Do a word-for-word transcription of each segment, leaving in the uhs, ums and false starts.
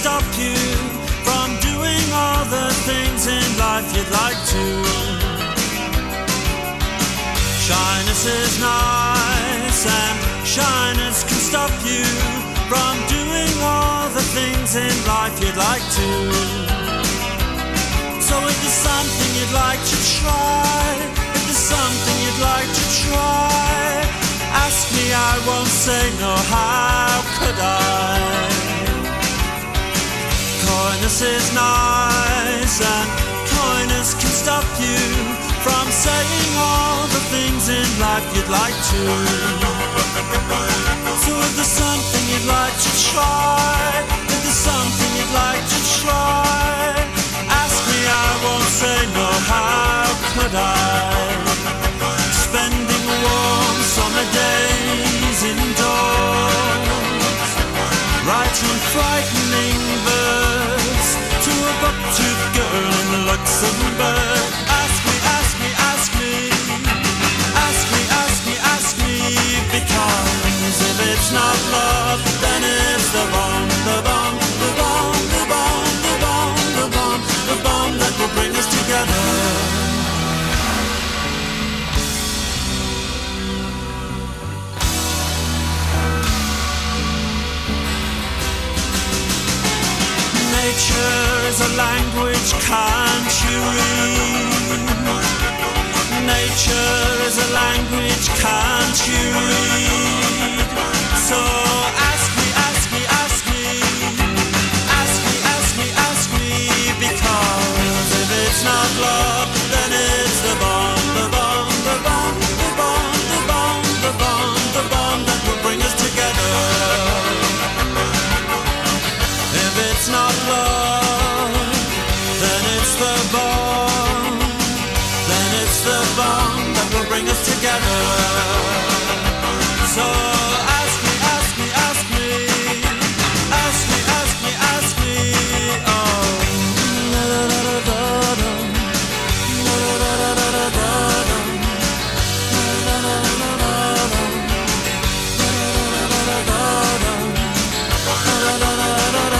stop you from doing all the things in life you'd like to. Shyness is nice and shyness can stop you from doing all the things in life you'd like to. So if there's something you'd like to try, if there's something you'd like to try, ask me, I won't say no, how could I? Coyness is nice and coyness can stop you from saying all the things in life you'd like to. So if there's something you'd like to try, if there's something you'd like to try, ask me, I won't say no, how could I? Spending warm summer days indoors, writing frightening verse to a buck-toothed girl in Luxembourg. Ask me, ask me, ask me, ask me, ask me, ask me, because if it's not love, then it's the bomb, the bomb, the bomb, the bomb, the bomb, the bomb, the bomb that will bring us together. Nature's a language, can't you read? Nature is a language, can't you read? So ask me, ask me, ask me, ask me, ask me, ask me, because if it's not love, then it's the bomb, the bomb, the bomb, the bomb, the bomb, the bomb, the bomb that will bring us together. If it's not love, then it's the bomb, then it's the bomb that will bring us together. So ask me, ask me, ask me, ask me, ask me, ask me, oh. La la la la la, la la la la la, la la la la la, la la la la la.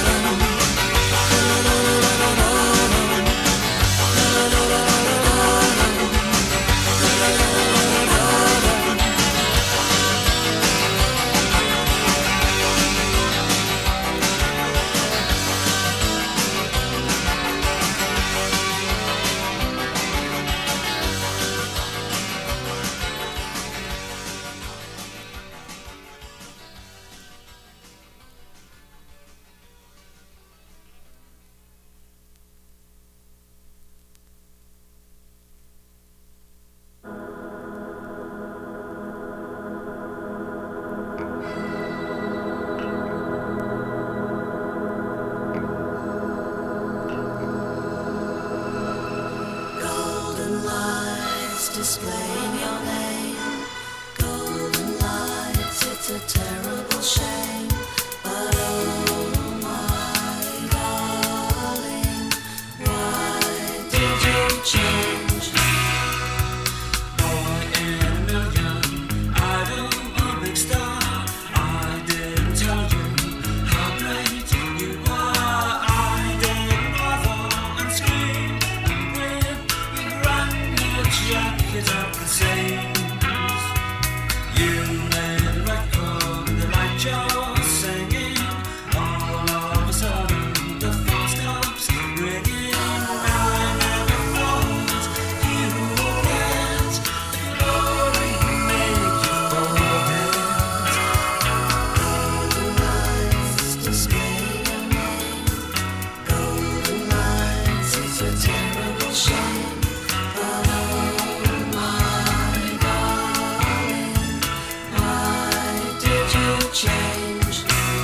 Displaying your name, golden lights, it's a terrible shame, but oh my darling, why did you change? Born in a million, I don't a big star, I didn't tell you how great you are, I didn't bother and scream and grin, you ran your jacket up the seams. You made a record, the light you're singing. All of a sudden, the phone stops ringing. Now I never thought you would get the glory make you forget. Golden lights display your name. Golden lights, it's a terrible shame. But oh my darling, why did you change?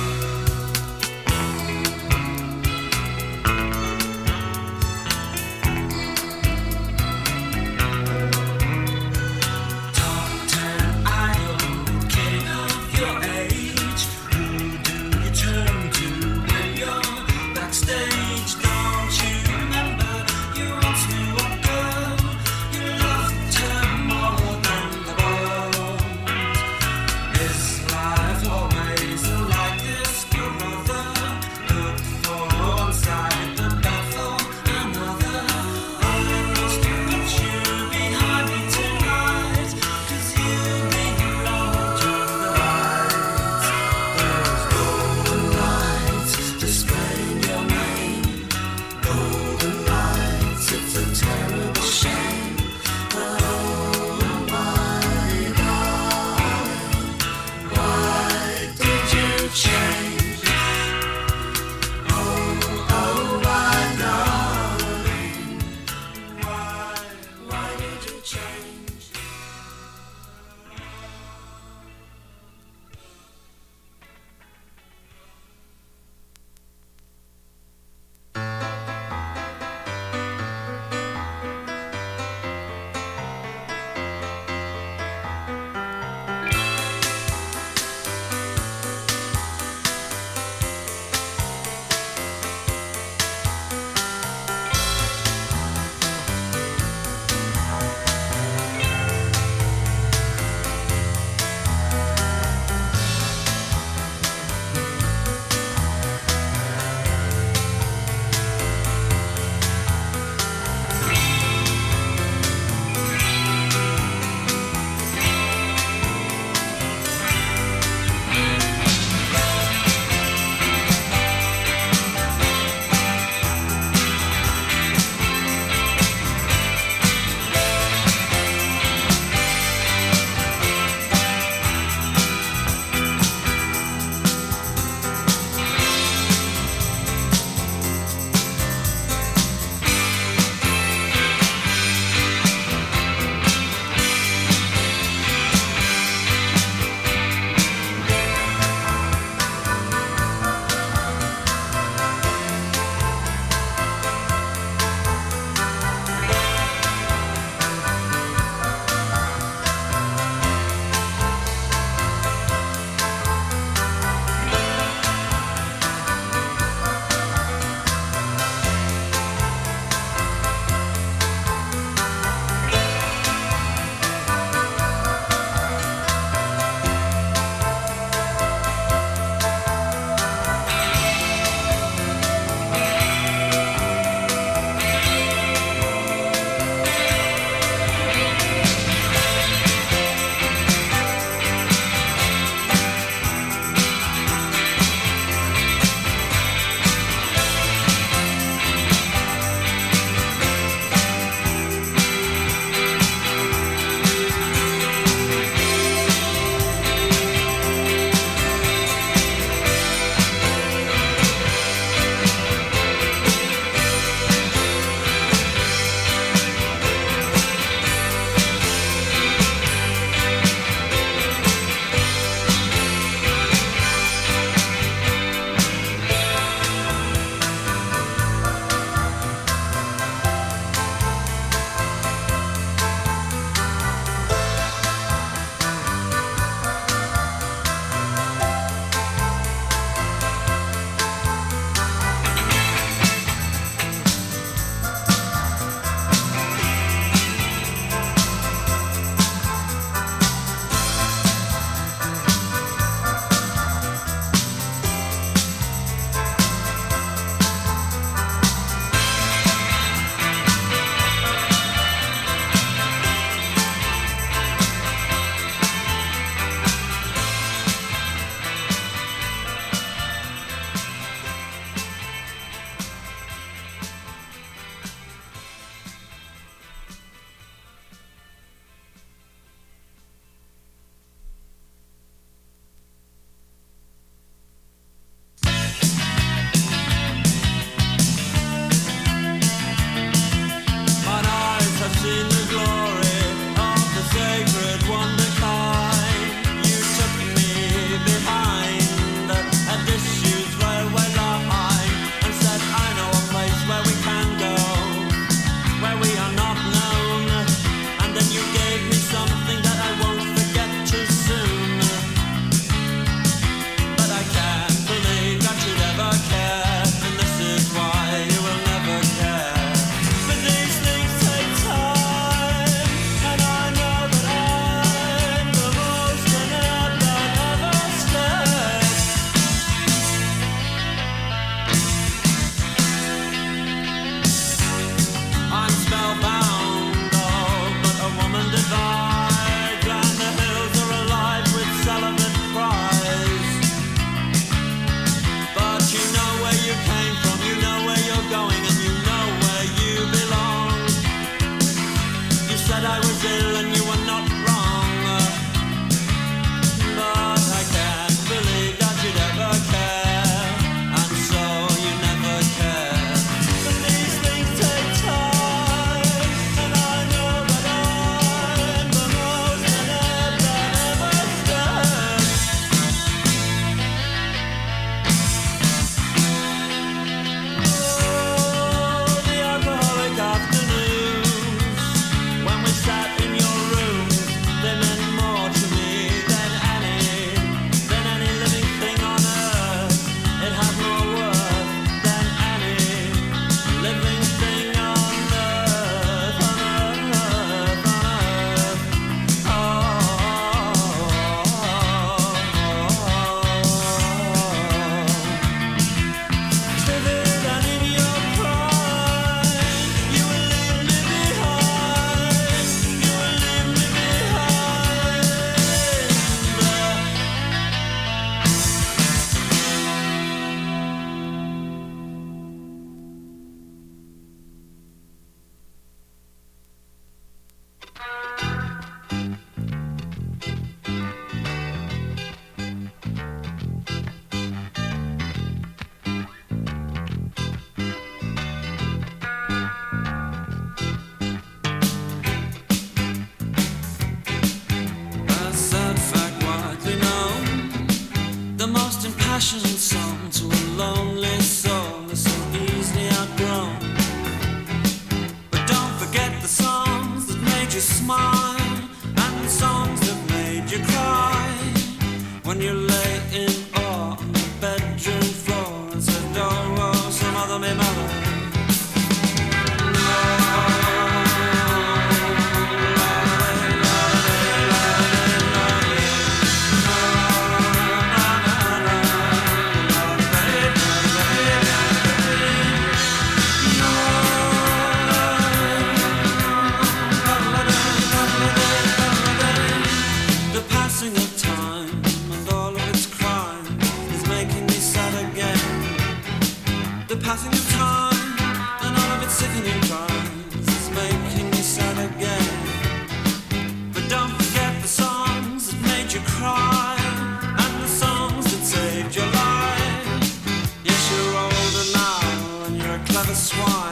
Top ten idol, king of your age. Who do you turn to when you're backstage? Don't you remember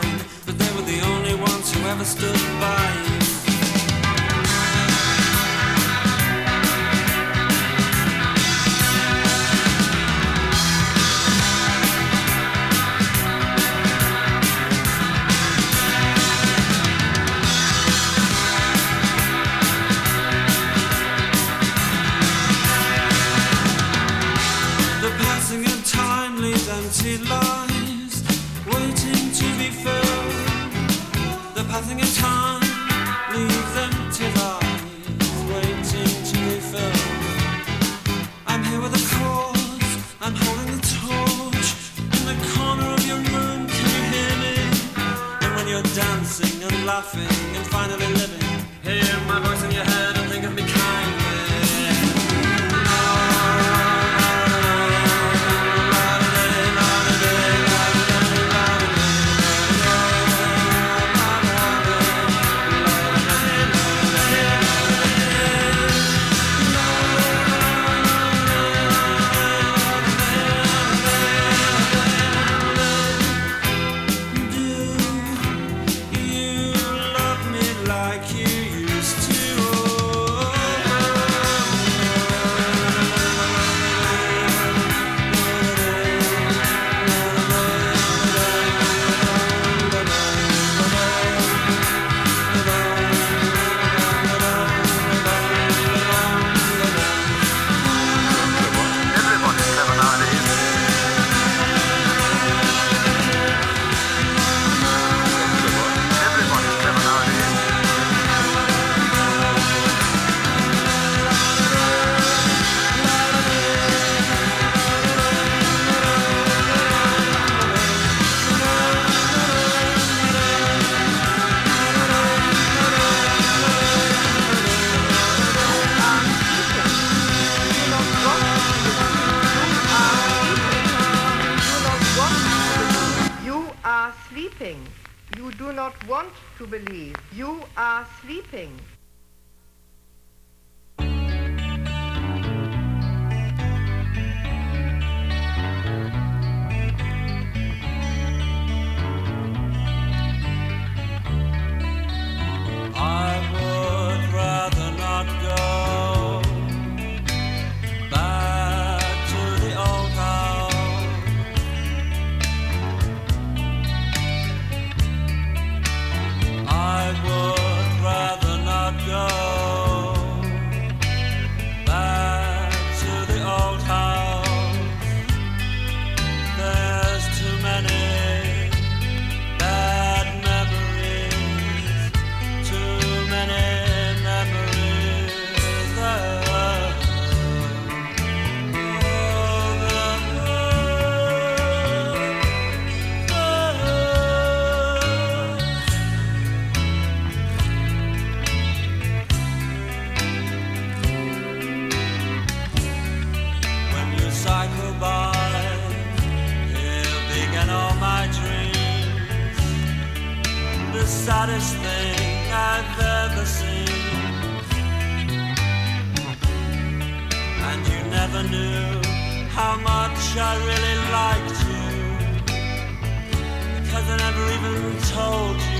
mine, but they were the only ones who ever stood by you. Empty lives waiting to be filled. The passing of time leaves empty lives waiting to be filled. I'm here with a cause, I'm holding the torch in the corner of your room. Can you hear me? And when you're dancing and laughing and finally living, hear my voice in your head and think of me kindly. You do not want to believe. You are sleeping. I would rather not go back to the old house. I would rather not go back to the old house. There's too many bad memories, too many memories there. When you cycle by, here begin all my dreams. The saddest thing I've ever seen. And you never knew how much I really liked you, because I never even told you.